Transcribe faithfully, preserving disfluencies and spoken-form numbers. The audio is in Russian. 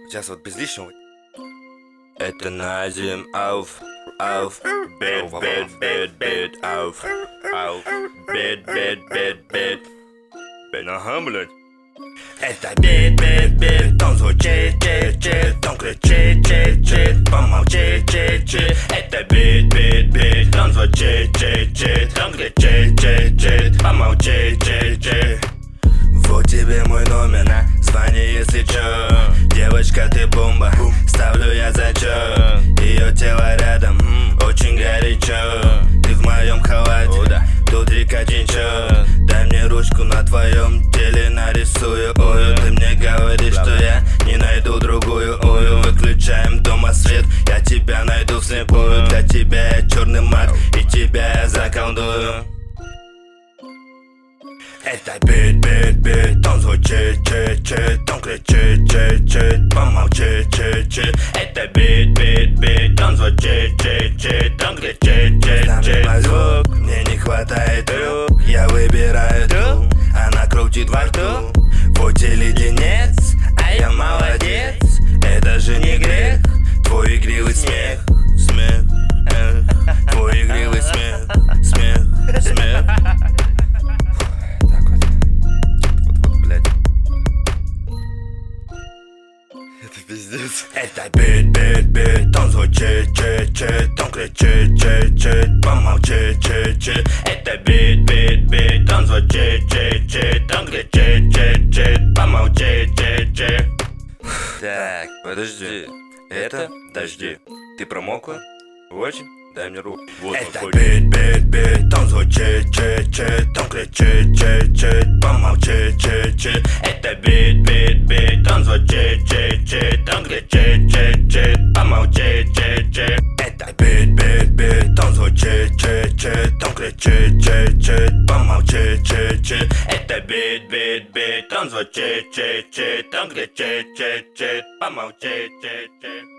Сейчас вот без лишнего. Это Назим, ауф, ауф, бед, бед, бед, бед, ауф, ауф, бед, бед, бед, бед. Ага, блядь. Это бед, бед, бед, он звучит, чит, чит, он кричит, чит, чит, помолчи, чит, чит. Это бед, бед, бед, он звучит, чит, чит, он кричит, чит, чит, помолчи, чит, чит. Вот тебе мой номер, на звони, если чё. Девочка, ты бомба, ставлю я зачёт. Её тело рядом, очень горячо. Ты в моем халате, тут река течёт. Дай мне ручку, на твоем теле нарисую ую. Ты мне говоришь, что я не найду другую ую. Выключаем дома свет, я тебя найду вслепую. Для тебя я черный маг, и тебя я заколдую. Это бит, бит, бит, он звучит, чит, чит, он кричит, чит, чит, помолчи, чит, чит. Это бит, бит, бит, он звучит, чит, чит, он кричит, чит, чит. Звук, мне не хватает рук, я выбираю ту, она крутит во рту. Вот и леденец, а я молодец, это же не грех, твой игривый смех, смех, эх, твой игривый смех, смех, смех. Это пиздец. Это бит, бит, бит, он звучит, чит, чит, он кричит, чит, чит, помолчи, чит, чит. Это бит, бит, бит, он звучит, чит, чит, он кричит, чит, чит, помолчи, чит, чит. Так, подожди, это дожди. Ты промокла? Очень? Дай мне руку. Вот это бит, бит, бит, он звучит, чит, чит, он кричит, чит, чит, помолчи, чит, чит. Это бит, бит, бит, он звучит, чит, чит, он кричит, чит, чит, помолчи, чит, чит. Это бит, бит, бит, он звучит, чит, чит, он кричит, чит, чит, помолчи, чит, чит. Это бит, бит, бит, он звучит, чит, чит, он кричит, чит, чит, помолчи, чит, чит.